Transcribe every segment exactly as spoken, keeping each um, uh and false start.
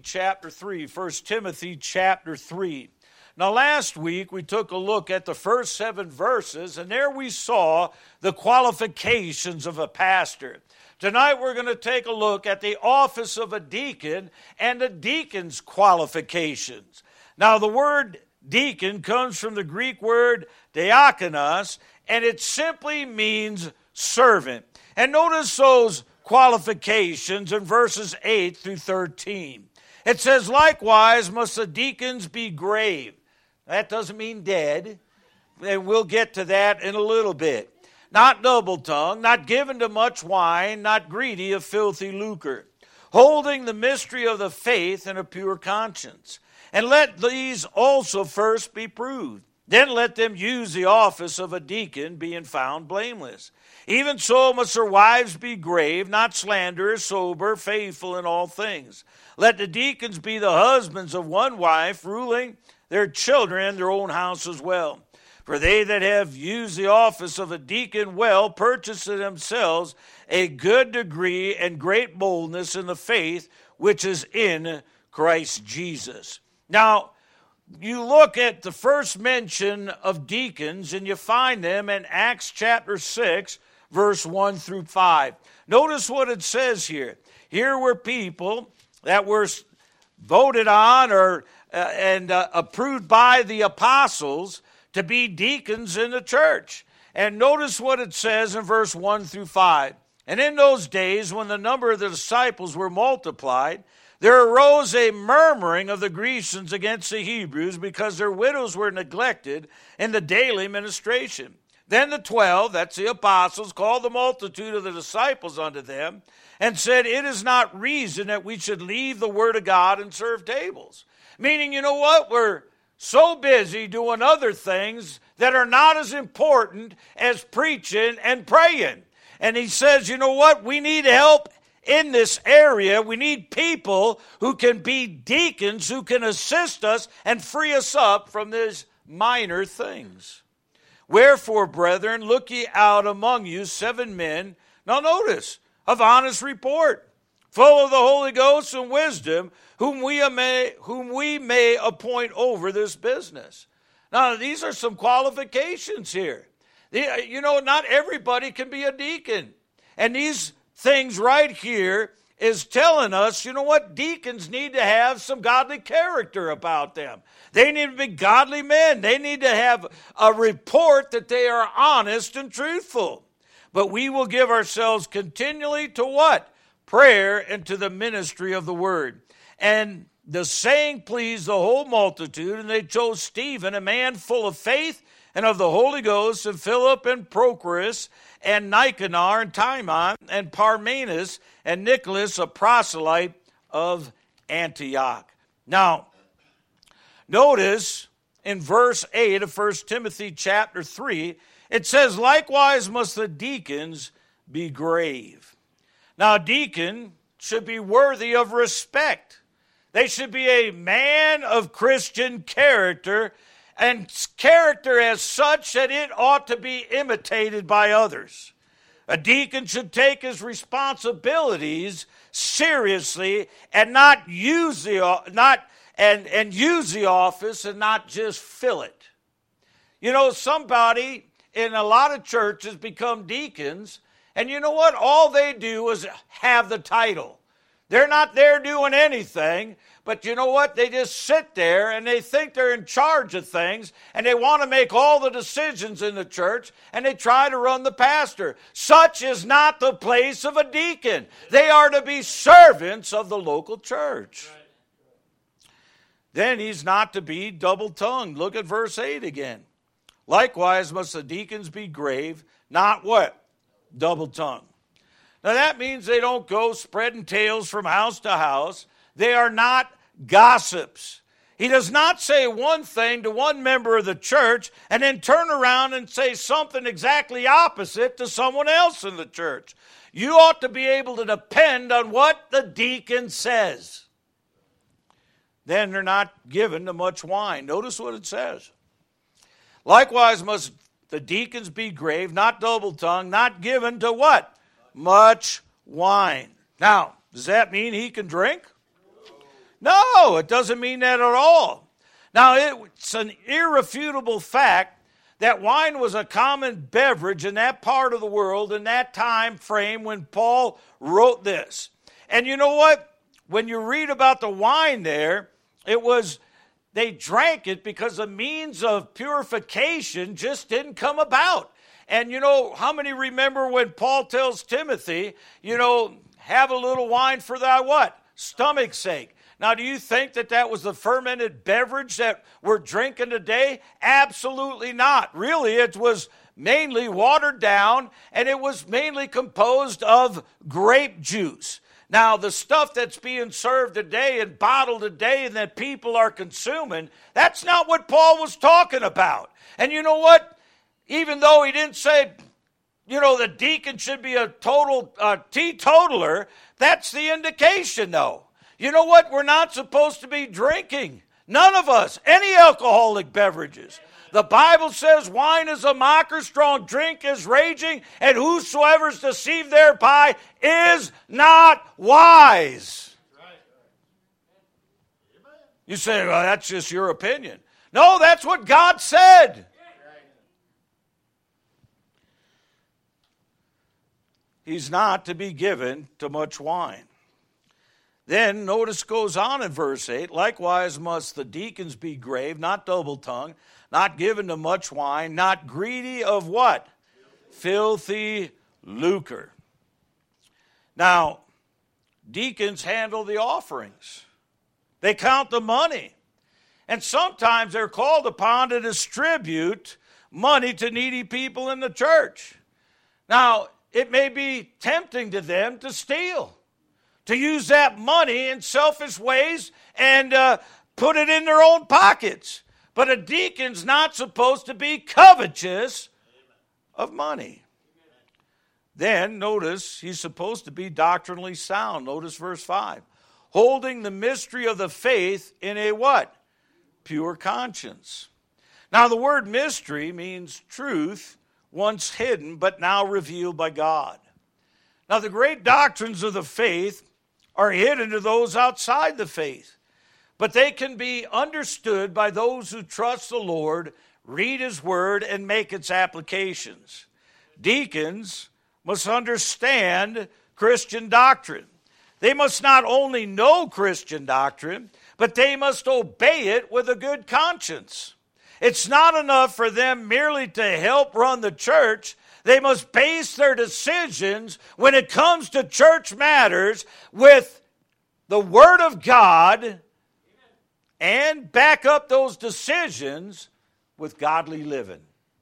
chapter three. First Timothy chapter three. Now last week we took a look at the first seven verses, and there we saw the qualifications of a pastor. Tonight we're going to take a look at the office of a deacon and a deacon's qualifications. Now the word deacon comes from the Greek word diakonos, and it simply means servant. And notice those qualifications in verses eight through thirteen. It says, likewise must the deacons be grave. That doesn't mean dead, and we'll get to that in a little bit. Not double-tongued, not given to much wine, not greedy of filthy lucre, holding the mystery of the faith in a pure conscience. And let these also first be proved. Then let them use the office of a deacon, being found blameless. Even so must their wives be grave, not slanderers, sober, faithful in all things. Let the deacons be the husbands of one wife, ruling their children and their own house as well. For they that have used the office of a deacon well purchase to themselves a good degree and great boldness in the faith which is in Christ Jesus. Now, you look at the first mention of deacons, and you find them in Acts chapter six, verse one through five. Notice what it says here. Here were people that were voted on or uh, and uh, approved by the apostles to be deacons in the church. And notice what it says in verse one through five. And in those days, when the number of the disciples were multiplied, there arose a murmuring of the Grecians against the Hebrews because their widows were neglected in the daily ministration. Then the twelve, that's the apostles, called the multitude of the disciples unto them and said, it is not reason that we should leave the word of God and serve tables. Meaning, you know what? We're so busy doing other things that are not as important as preaching and praying. And he says, you know what? We need help in this area. We need people who can be deacons, who can assist us and free us up from these minor things. Wherefore, brethren, look ye out among you seven men, now notice, of honest report, full of the Holy Ghost and wisdom, whom we may, whom we may appoint over this business. Now, these are some qualifications here. You know, not everybody can be a deacon. And these things right here is telling us, you know what, deacons need to have some godly character about them. They need to be godly men. They need to have a report that they are honest and truthful. But we will give ourselves continually to what? Prayer and to the ministry of the word. And the saying pleased the whole multitude, and they chose Stephen, a man full of faith and of the Holy Ghost, and Philip and Prochorus, and Nicanor, and Timon, and Parmenas, and Nicholas, a proselyte of Antioch. Now, notice in verse eight of First Timothy chapter three, it says, likewise must the deacons be grave. Now, a deacon should be worthy of respect. They should be a man of Christian character, and character as such that it ought to be imitated by others. A deacon should take his responsibilities seriously and not use the not and, and use the office and not just fill it. You know, somebody in a lot of churches become deacons, and you know what? All they do is have the title. They're not there doing anything, but you know what? They just sit there and they think they're in charge of things, and they want to make all the decisions in the church, and they try to run the pastor. Such is not the place of a deacon. They are to be servants of the local church. Then he's not to be double-tongued. Look at verse eight again. Likewise must the deacons be grave, not what? Double-tongued. Now that means they don't go spreading tales from house to house. They are not gossips. He does not say one thing to one member of the church and then turn around and say something exactly opposite to someone else in the church. You ought to be able to depend on what the deacon says. Then they're not given to much wine. Notice what it says. Likewise must the deacons be grave, not double-tongued, not given to what? Much wine. Now, does that mean he can drink? No, No, it doesn't mean that at all. Now, it's an irrefutable fact that wine was a common beverage in that part of the world in that time frame when Paul wrote this. And you know what? When you read about the wine there, it was, they drank it because the means of purification just didn't come about. And you know, how many remember when Paul tells Timothy, you know, have a little wine for thy what? Stomach's sake. Now, do you think that that was the fermented beverage that we're drinking today? Absolutely not. Really, it was mainly watered down, and it was mainly composed of grape juice. Now, the stuff that's being served today and bottled today and that people are consuming, that's not what Paul was talking about. And you know what? Even though he didn't say, you know, the deacon should be a total uh, teetotaler, that's the indication, though. You know what? We're not supposed to be drinking. None of us. Any alcoholic beverages. The Bible says wine is a mocker, strong drink is raging, and whosoever is deceived thereby is not wise. You say, well, that's just your opinion. No, that's what God said. He's not to be given to much wine. Then notice goes on in verse eight, likewise must the deacons be grave, not double-tongued, not given to much wine, not greedy of what? Filthy lucre. Now, deacons handle the offerings. They count the money. And sometimes they're called upon to distribute money to needy people in the church. Now, it may be tempting to them to steal, to use that money in selfish ways and uh, put it in their own pockets. But a deacon's not supposed to be covetous of money. Then, notice, he's supposed to be doctrinally sound. Notice verse five. Holding the mystery of the faith in a what? Pure conscience. Now, the word mystery means truth, once hidden, but now revealed by God. Now, the great doctrines of the faith are hidden to those outside the faith, but they can be understood by those who trust the Lord, read His Word, and make its applications. Deacons must understand Christian doctrine. They must not only know Christian doctrine, but they must obey it with a good conscience. It's not enough for them merely to help run the church. They must base their decisions when it comes to church matters with the Word of God and back up those decisions with godly living.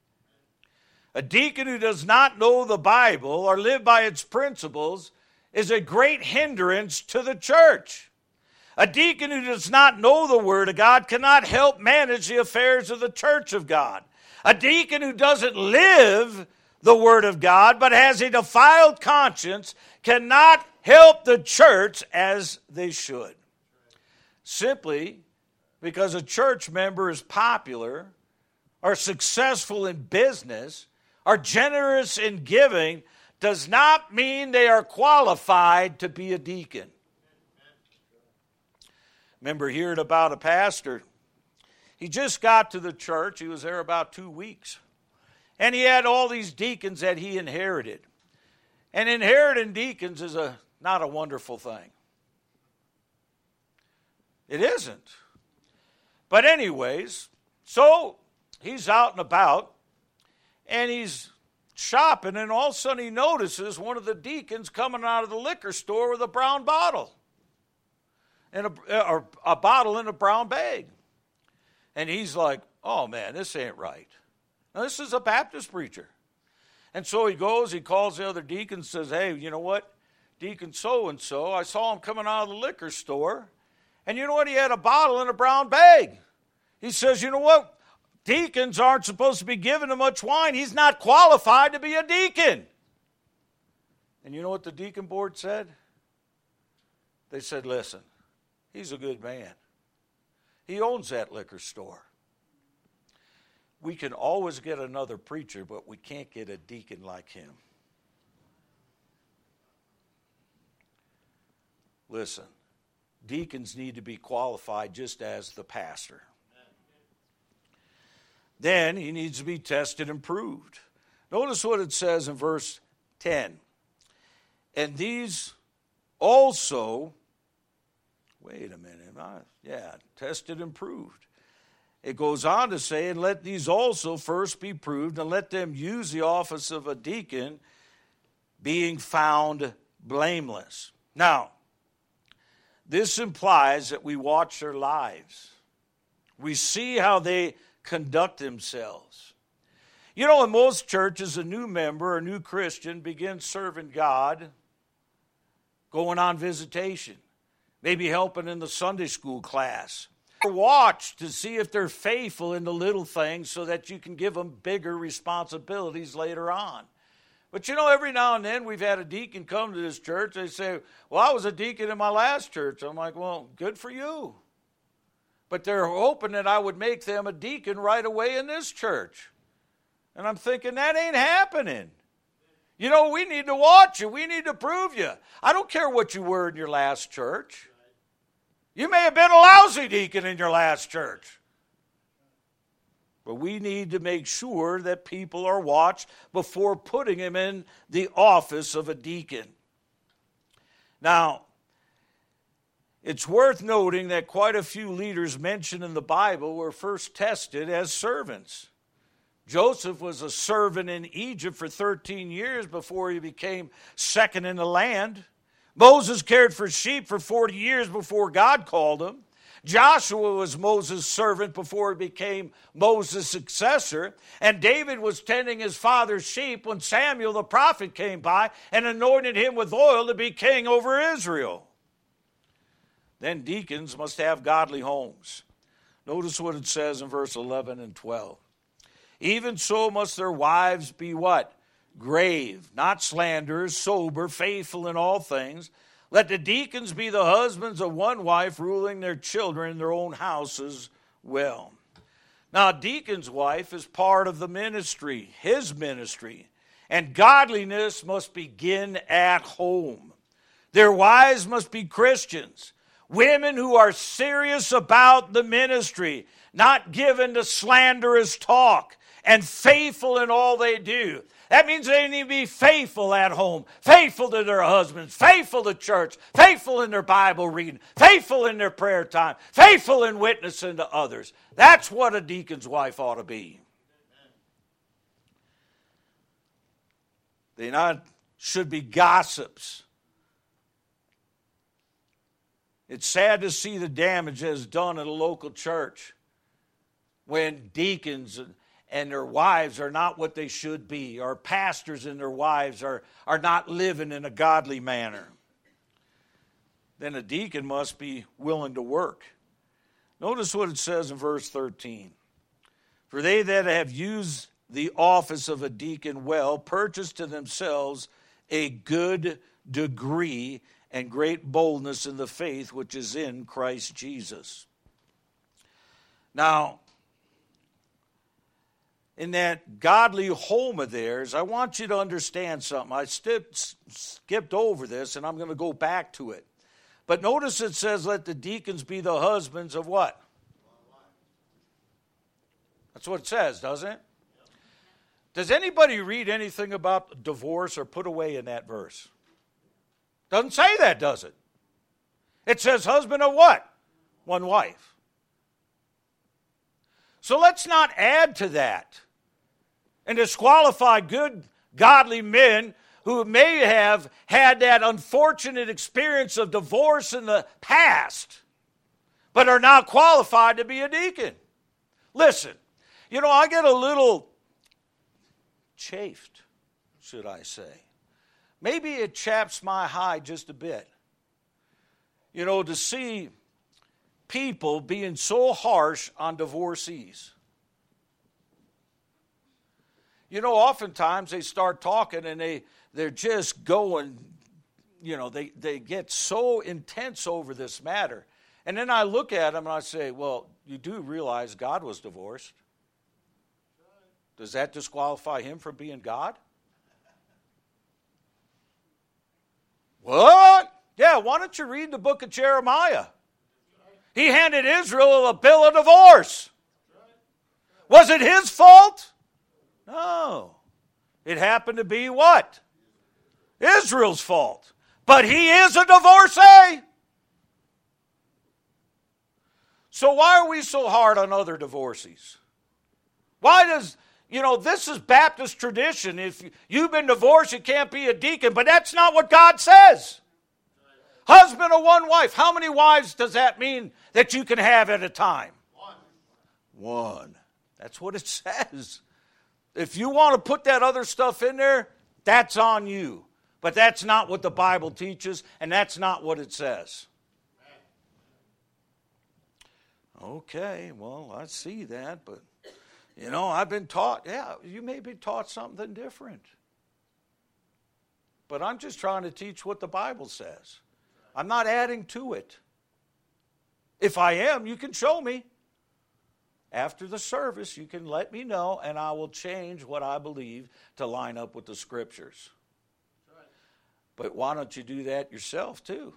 A deacon who does not know the Bible or live by its principles is a great hindrance to the church. A deacon who does not know the Word of God cannot help manage the affairs of the church of God. A deacon who doesn't live the Word of God but has a defiled conscience cannot help the church as they should. Simply because a church member is popular or successful in business or generous in giving does not mean they are qualified to be a deacon. Remember hearing about a pastor. He just got to the church. He was there about two weeks. And he had all these deacons that he inherited. And inheriting deacons is a not a wonderful thing. It isn't. But anyways, so he's out and about, and he's shopping, and all of a sudden he notices one of the deacons coming out of the liquor store with a brown bottle. And a, or a bottle in a brown bag. And he's like, oh man, this ain't right. Now, this is a Baptist preacher. And so he goes, he calls the other deacon, says, hey, you know what? Deacon so-and-so, I saw him coming out of the liquor store. And you know what? He had a bottle in a brown bag. He says, you know what? Deacons aren't supposed to be given to much wine. He's not qualified to be a deacon. And you know what the deacon board said? They said, listen, he's a good man. He owns that liquor store. We can always get another preacher, but we can't get a deacon like him. Listen, deacons need to be qualified just as the pastor. Then he needs to be tested and proved. Notice what it says in verse ten. And these also, wait a minute, yeah, tested and proved. It goes on to say, and let these also first be proved, and let them use the office of a deacon, being found blameless. Now, this implies that we watch their lives. We see how they conduct themselves. You know, in most churches, a new member, a new Christian, begins serving God, going on visitation, maybe helping in the Sunday school class. Watch to see if they're faithful in the little things so that you can give them bigger responsibilities later on. But you know, every now and then we've had a deacon come to this church. They say, well, I was a deacon in my last church. I'm like, well, good for you. But they're hoping that I would make them a deacon right away in this church. And I'm thinking, that ain't happening. You know, we need to watch you. We need to prove you. I don't care what you were in your last church. You may have been a lousy deacon in your last church. But we need to make sure that people are watched before putting him in the office of a deacon. Now, it's worth noting that quite a few leaders mentioned in the Bible were first tested as servants. Joseph was a servant in Egypt for thirteen years before he became second in the land. Moses cared for sheep for forty years before God called him. Joshua was Moses' servant before he became Moses' successor. And David was tending his father's sheep when Samuel the prophet came by and anointed him with oil to be king over Israel. Then deacons must have godly homes. Notice what it says in verse eleven and twelve. Even so must their wives be what? Grave, not slanderers, sober, faithful in all things. Let the deacons be the husbands of one wife, ruling their children in their own houses well. Now, a deacon's wife is part of the ministry, his ministry, and godliness must begin at home. Their wives must be Christians, women who are serious about the ministry, not given to slanderous talk, and faithful in all they do. That means they need to be faithful at home, faithful to their husbands, faithful to church, faithful in their Bible reading, faithful in their prayer time, faithful in witnessing to others. That's what a deacon's wife ought to be. They not should be gossips. It's sad to see the damage that is done in a local church when deacons and and their wives are not what they should be, or pastors and their wives are, are not living in a godly manner. Then a deacon must be willing to work. Notice what it says in verse thirteen. For they that have used the office of a deacon well purchase to themselves a good degree and great boldness in the faith which is in Christ Jesus. Now, in that godly home of theirs, I want you to understand something. I skipped, skipped over this, and I'm going to go back to it. But notice it says, let the deacons be the husbands of what? That's what it says, doesn't it? Does anybody read anything about divorce or put away in that verse? Doesn't say that, does it? It says husband of what? One wife. So let's not add to that and disqualify good, godly men who may have had that unfortunate experience of divorce in the past, but are now qualified to be a deacon. Listen, you know, I get a little chafed, should I say. Maybe it chaps my hide just a bit. You know, to see people being so harsh on divorcees. You know, oftentimes they start talking and they, they're just going, you know, they, they get so intense over this matter. And then I look at them and I say, well, you do realize God was divorced. Does that disqualify him from being God? What? Yeah, why don't you read the book of Jeremiah? He handed Israel a bill of divorce. Was it his fault? No. It happened to be what? Israel's fault. But he is a divorcee. So why are we so hard on other divorcees? Why does, you know, this is Baptist tradition. If you've been divorced, you can't be a deacon. But that's not what God says. Husband of one wife. How many wives does that mean that you can have at a time? One. One. That's what it says. If you want to put that other stuff in there, that's on you. But that's not what the Bible teaches, and that's not what it says. Okay, well, I see that, but, you know, I've been taught, yeah, you may be taught something different. But I'm just trying to teach what the Bible says. I'm not adding to it. If I am, you can show me. After the service, you can let me know, and I will change what I believe to line up with the Scriptures. But why don't you do that yourself, too?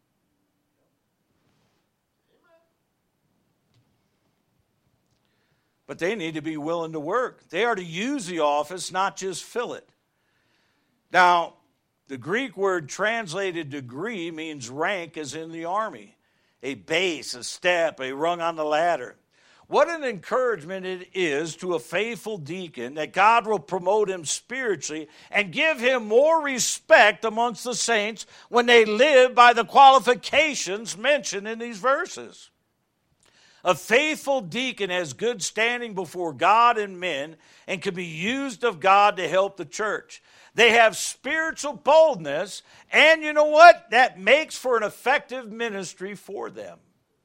But they need to be willing to work. They are to use the office, not just fill it. Now, the Greek word translated degree means rank as in the army. A base, a step, a rung on the ladder. What an encouragement it is to a faithful deacon that God will promote him spiritually and give him more respect amongst the saints when they live by the qualifications mentioned in these verses. A faithful deacon has good standing before God and men and can be used of God to help the church. They have spiritual boldness, and you know what? That makes for an effective ministry for them.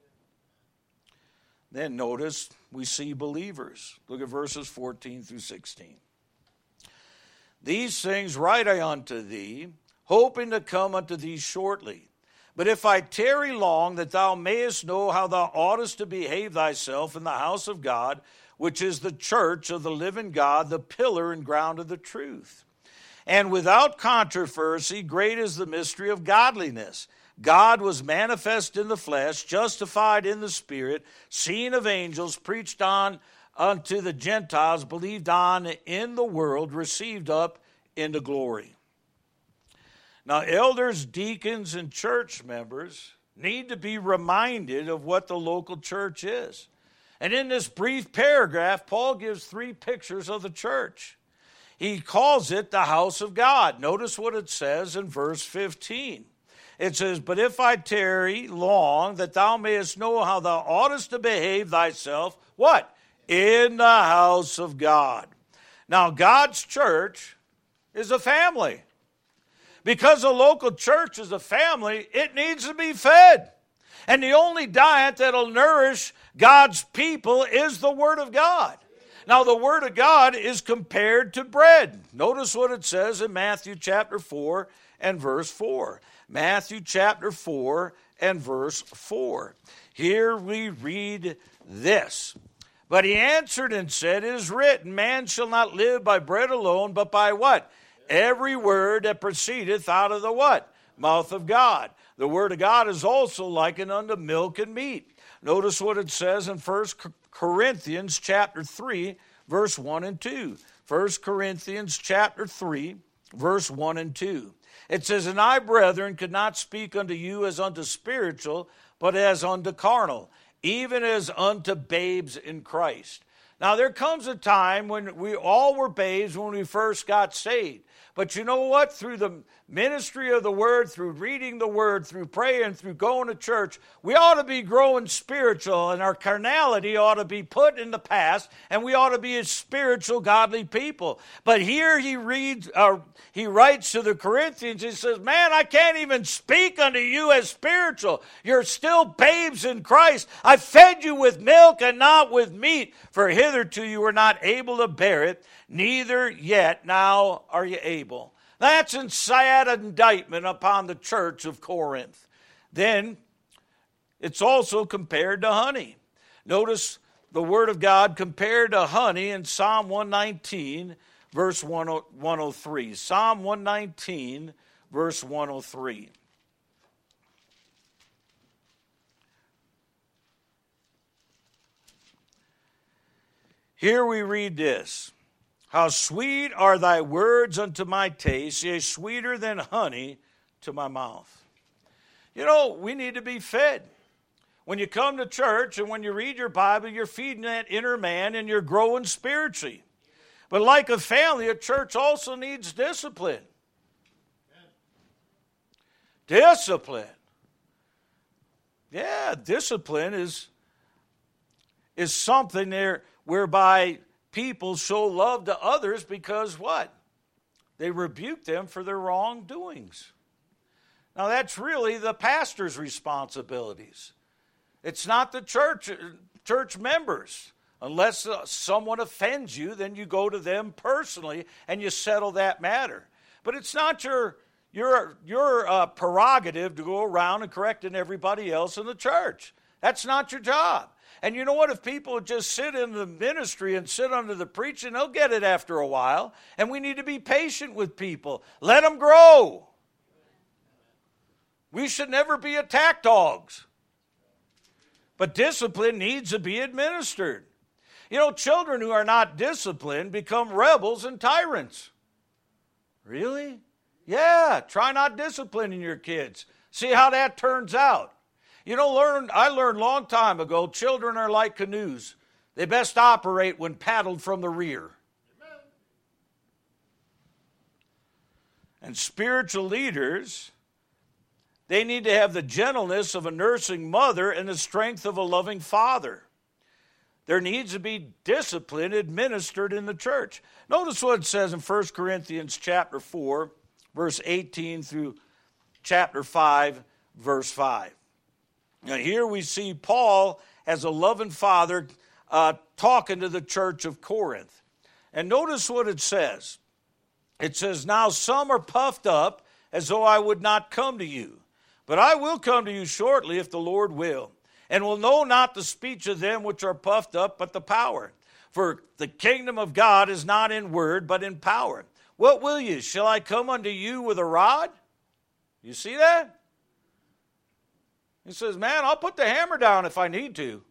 Then notice we see believers. Look at verses fourteen through sixteen. These things write I unto thee, hoping to come unto thee shortly. But if I tarry long, that thou mayest know how thou oughtest to behave thyself in the house of God, which is the church of the living God, the pillar and ground of the truth. And without controversy, great is the mystery of godliness. God was manifest in the flesh, justified in the spirit, seen of angels, preached on unto the Gentiles, believed on in the world, received up into glory. Now, elders, deacons, and church members need to be reminded of what the local church is. And in this brief paragraph, Paul gives three pictures of the church. He calls it the house of God. Notice what it says in verse fifteen. It says, but if I tarry long, that thou mayest know how thou oughtest to behave thyself, what? In the house of God. Now, God's church is a family. Because a local church is a family, it needs to be fed. And the only diet that'll nourish God's people is the Word of God. Now, the Word of God is compared to bread. Notice what it says in Matthew chapter four and verse four. Matthew chapter four and verse four. Here we read this. But he answered and said, it is written, man shall not live by bread alone, but by what? Every word that proceedeth out of the what? Mouth of God. The word of God is also likened unto milk and meat. Notice what it says in First Corinthians chapter three, verse one and two. First Corinthians chapter three, verse one and two. It says, and I, brethren, could not speak unto you as unto spiritual, but as unto carnal, even as unto babes in Christ. Now, there comes a time when we all were babes when we first got saved. But you know what? Through the ministry of the Word, through reading the Word, through praying, through going to church, we ought to be growing spiritual, and our carnality ought to be put in the past, and we ought to be a spiritual, godly people. But here he reads, uh, he writes to the Corinthians, he says, man, I can't even speak unto you as spiritual. You're still babes in Christ. I fed you with milk and not with meat, for hitherto you were not able to bear it, neither yet now are you able. That's a sad indictment upon the church of Corinth. Then it's also compared to honey. Notice the word of God compared to honey in Psalm one nineteen, verse one oh three. Psalm one nineteen, verse one oh three. Here we read this. How sweet are thy words unto my taste, yea, sweeter than honey to my mouth. You know, we need to be fed. When you come to church and when you read your Bible, you're feeding that inner man and you're growing spiritually. But like a family, a church also needs discipline. Discipline. Yeah, discipline is, is something there whereby people show love to others because what? They rebuke them for their wrongdoings. Now that's really the pastor's responsibilities. It's not the church, church members. Unless someone offends you, then you go to them personally and you settle that matter. But it's not your, your, your uh, prerogative to go around and correcting everybody else in the church. That's not your job. And you know what? If people just sit in the ministry and sit under the preaching, they'll get it after a while. And we need to be patient with people. Let them grow. We should never be attack dogs. But discipline needs to be administered. You know, children who are not disciplined become rebels and tyrants. Really? Yeah, try not disciplining your kids. See how that turns out. You know, learn, I learned a long time ago, children are like canoes. They best operate when paddled from the rear. Amen. And spiritual leaders, they need to have the gentleness of a nursing mother and the strength of a loving father. There needs to be discipline administered in the church. Notice what it says in First Corinthians chapter four, verse eighteen through chapter five, verse five. Now here we see Paul as a loving father uh, talking to the church of Corinth. And notice what it says. It says, now some are puffed up as though I would not come to you. But I will come to you shortly if the Lord will. And will know not the speech of them which are puffed up, but the power. For the kingdom of God is not in word, but in power. What will you? Shall I come unto you with a rod? You see that? He says, man, I'll put the hammer down if I need to.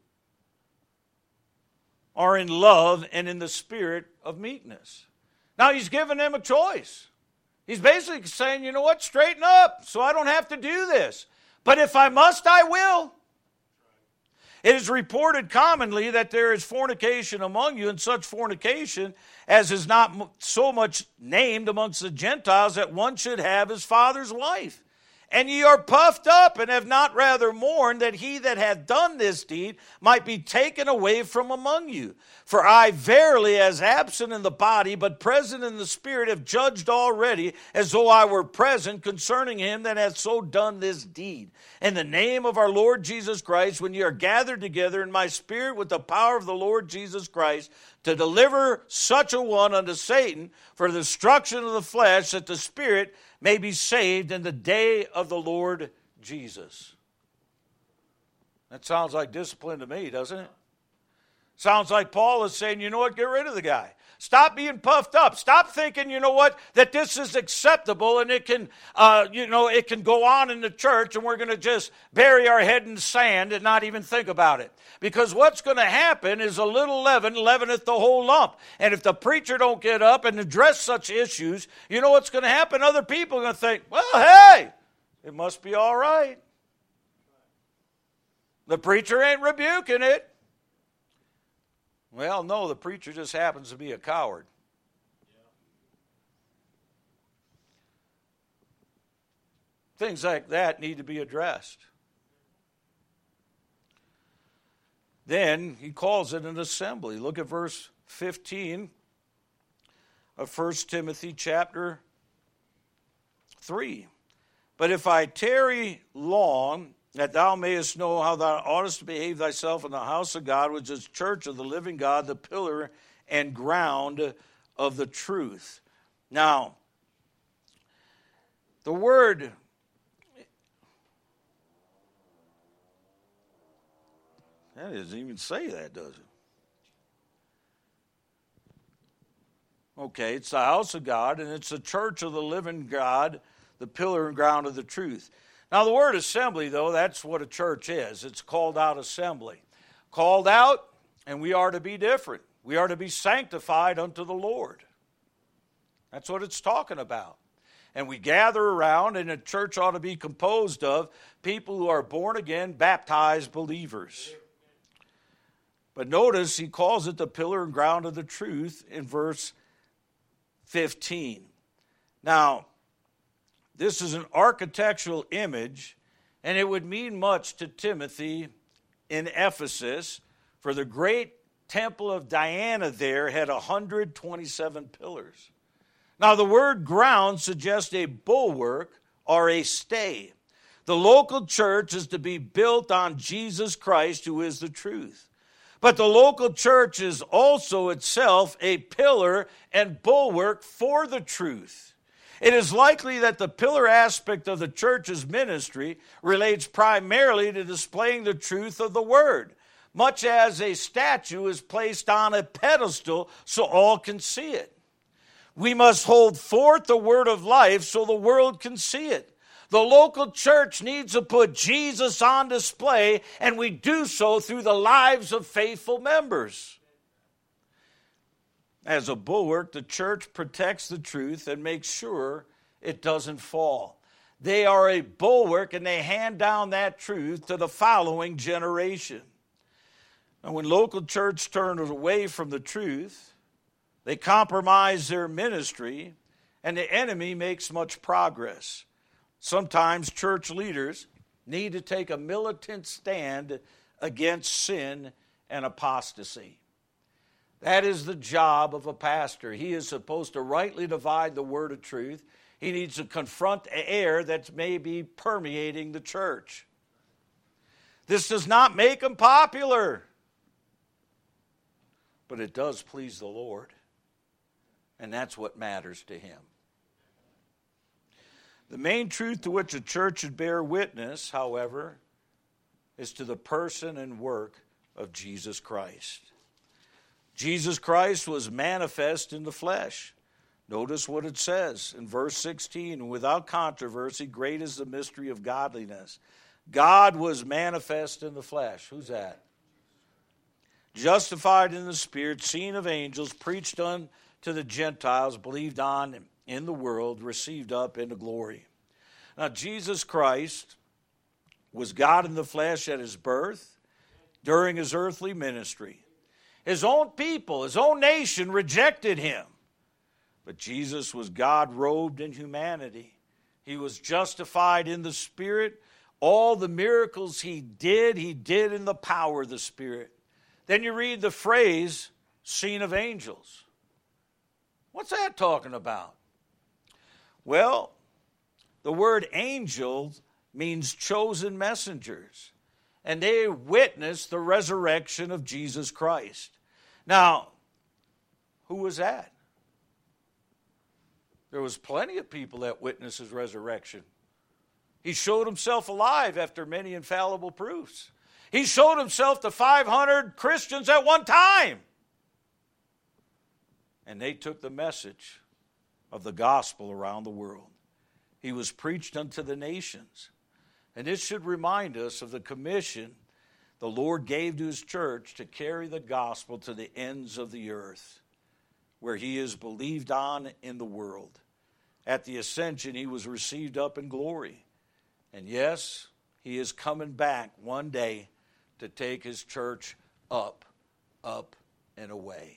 Or in love and in the spirit of meekness. Now he's giving them a choice. He's basically saying, you know what, straighten up so I don't have to do this. But if I must, I will. It is reported commonly that there is fornication among you, and such fornication as is not so much named amongst the Gentiles that one should have his father's wife. And ye are puffed up, and have not rather mourned that he that hath done this deed might be taken away from among you. For I verily, as absent in the body, but present in the spirit, have judged already, as though I were present, concerning him that hath so done this deed. In the name of our Lord Jesus Christ, when ye are gathered together in my spirit with the power of the Lord Jesus Christ, to deliver such a one unto Satan for the destruction of the flesh, that the spirit may be saved in the day of the Lord Jesus. That sounds like discipline to me, doesn't it? Sounds like Paul is saying, you know what, get rid of the guy. Stop being puffed up. Stop thinking, you know what, that this is acceptable and it can, uh, you know, it can go on in the church and we're going to just bury our head in sand and not even think about it. Because what's going to happen is a little leaven leaveneth the whole lump. And if the preacher don't get up and address such issues, you know what's going to happen? Other people are going to think, well, hey, it must be all right. The preacher ain't rebuking it. Well, no, the preacher just happens to be a coward. Yeah. Things like that need to be addressed. Then he calls it an assembly. Look at verse fifteen of First Timothy chapter three. But if I tarry long, that thou mayest know how thou oughtest to behave thyself in the house of God, which is church of the living God, the pillar and ground of the truth. Now, the word, that doesn't even say that, does it? Okay, it's the house of God, and it's the church of the living God, the pillar and ground of the truth. Now, the word assembly, though, that's what a church is. It's called out assembly. Called out, and we are to be different. We are to be sanctified unto the Lord. That's what it's talking about. And we gather around, and a church ought to be composed of people who are born again, baptized believers. But notice he calls it the pillar and ground of the truth in verse fifteen. Now, this is an architectural image, and it would mean much to Timothy in Ephesus, for the great temple of Diana there had one hundred twenty-seven pillars. Now, the word ground suggests a bulwark or a stay. The local church is to be built on Jesus Christ, who is the truth. But the local church is also itself a pillar and bulwark for the truth. It is likely that the pillar aspect of the church's ministry relates primarily to displaying the truth of the word, much as a statue is placed on a pedestal so all can see it. We must hold forth the word of life so the world can see it. The local church needs to put Jesus on display, and we do so through the lives of faithful members. As a bulwark, the church protects the truth and makes sure it doesn't fall. They are a bulwark, and they hand down that truth to the following generation. And when local church turns away from the truth, they compromise their ministry, and the enemy makes much progress. Sometimes church leaders need to take a militant stand against sin and apostasy. That is the job of a pastor. He is supposed to rightly divide the word of truth. He needs to confront the error that may be permeating the church. This does not make him popular, but it does please the Lord. And that's what matters to him. The main truth to which a church should bear witness, however, is to the person and work of Jesus Christ. Jesus Christ was manifest in the flesh. Notice what it says in verse sixteen, without controversy, great is the mystery of godliness. God was manifest in the flesh. Who's that? Justified in the Spirit, seen of angels, preached unto the Gentiles, believed on in the world, received up into glory. Now, Jesus Christ was God in the flesh at his birth, during his earthly ministry. His own people, his own nation rejected him. But Jesus was God robed in humanity. He was justified in the Spirit. All the miracles he did, he did in the power of the Spirit. Then you read the phrase, seen of angels. What's that talking about? Well, the word angel means chosen messengers, and they witnessed the resurrection of Jesus Christ. Now, who was that? There was plenty of people that witnessed his resurrection. He showed himself alive after many infallible proofs. He showed himself to five hundred Christians at one time. And they took the message of the gospel around the world. He was preached unto the nations. And this should remind us of the commission the Lord gave to his church to carry the gospel to the ends of the earth, where he is believed on in the world. At the ascension, he was received up in glory. And yes, he is coming back one day to take his church up, up, and away.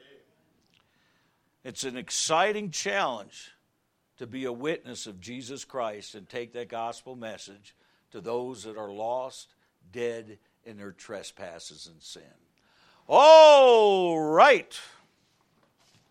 It's an exciting challenge to be a witness of Jesus Christ and take that gospel message to those that are lost, dead in their trespasses and sin. All right.